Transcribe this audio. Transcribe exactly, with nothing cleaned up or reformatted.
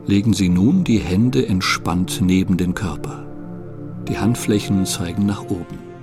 Legen Sie nun die Hände entspannt neben den Körper. Die Handflächen zeigen nach oben.